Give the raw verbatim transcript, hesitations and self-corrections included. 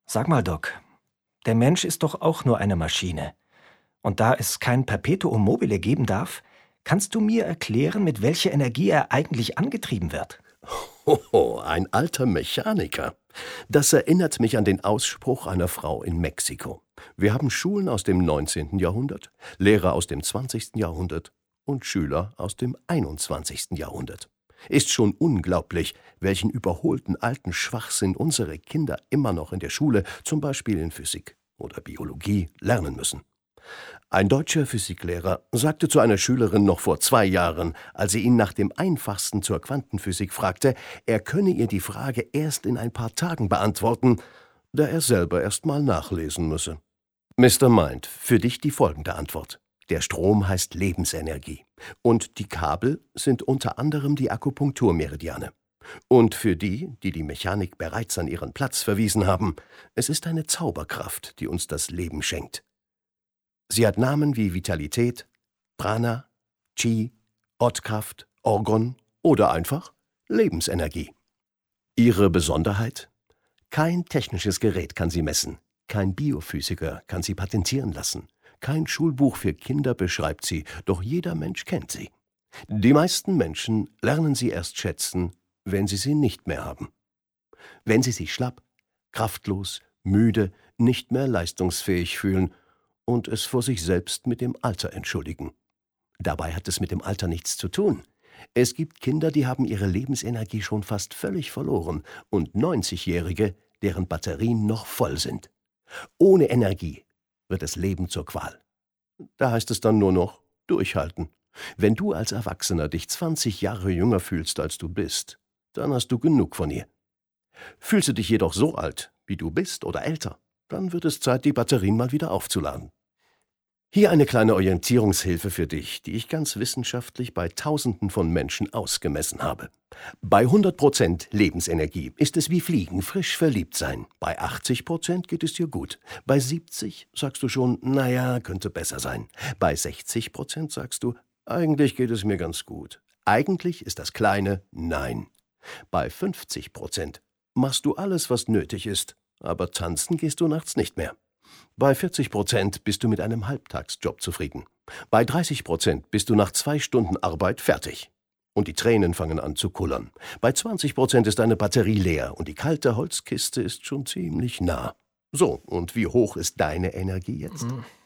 Sag mal, Doc, der Mensch ist doch auch nur eine Maschine. Und da es kein Perpetuum mobile geben darf, kannst du mir erklären, mit welcher Energie er eigentlich angetrieben wird? Hoho, ein alter Mechaniker. Das erinnert mich an den Ausspruch einer Frau in Mexiko. Wir haben Schulen aus dem neunzehnten Jahrhundert, Lehrer aus dem zwanzigsten Jahrhundert und Schüler aus dem einundzwanzigsten Jahrhundert. Ist schon unglaublich, welchen überholten alten Schwachsinn unsere Kinder immer noch in der Schule, zum Beispiel in Physik oder Biologie, lernen müssen. Ein deutscher Physiklehrer sagte zu einer Schülerin noch vor zwei Jahren, als sie ihn nach dem Einfachsten zur Quantenphysik fragte, er könne ihr die Frage erst in ein paar Tagen beantworten, da er selber erst mal nachlesen müsse. Mister Mind, für dich die folgende Antwort. Der Strom heißt Lebensenergie. Und die Kabel sind unter anderem die Akupunkturmeridiane. Und für die, die die Mechanik bereits an ihren Platz verwiesen haben, es ist eine Zauberkraft, die uns das Leben schenkt. Sie hat Namen wie Vitalität, Prana, Chi, Ottkraft, Orgon oder einfach Lebensenergie. Ihre Besonderheit? Kein technisches Gerät kann sie messen, kein Biophysiker kann sie patentieren lassen, kein Schulbuch für Kinder beschreibt sie, doch jeder Mensch kennt sie. Die meisten Menschen lernen sie erst schätzen, wenn sie sie nicht mehr haben. Wenn sie sich schlapp, kraftlos, müde, nicht mehr leistungsfähig fühlen und es vor sich selbst mit dem Alter entschuldigen. Dabei hat es mit dem Alter nichts zu tun. Es gibt Kinder, die haben ihre Lebensenergie schon fast völlig verloren und neunzigjährige, deren Batterien noch voll sind. Ohne Energie wird das Leben zur Qual. Da heißt es dann nur noch durchhalten. Wenn du als Erwachsener dich zwanzig Jahre jünger fühlst, als du bist, dann hast du genug von ihr. Fühlst du dich jedoch so alt, wie du bist oder älter, dann wird es Zeit, die Batterien mal wieder aufzuladen. Hier eine kleine Orientierungshilfe für dich, die ich ganz wissenschaftlich bei Tausenden von Menschen ausgemessen habe. Bei hundert Prozent Lebensenergie ist es wie Fliegen, frisch verliebt sein. Bei achtzig Prozent geht es dir gut. Bei siebzig sagst du schon, naja, könnte besser sein. Bei sechzig Prozent sagst du, eigentlich geht es mir ganz gut. Eigentlich ist das kleine Nein. Bei fünfzig Prozent machst du alles, was nötig ist, aber tanzen gehst du nachts nicht mehr. Bei vierzig Prozent bist du mit einem Halbtagsjob zufrieden. Bei dreißig Prozent bist du nach zwei Stunden Arbeit fertig. Und die Tränen fangen an zu kullern. Bei zwanzig Prozent ist deine Batterie leer und die kalte Holzkiste ist schon ziemlich nah. So, und wie hoch ist deine Energie jetzt?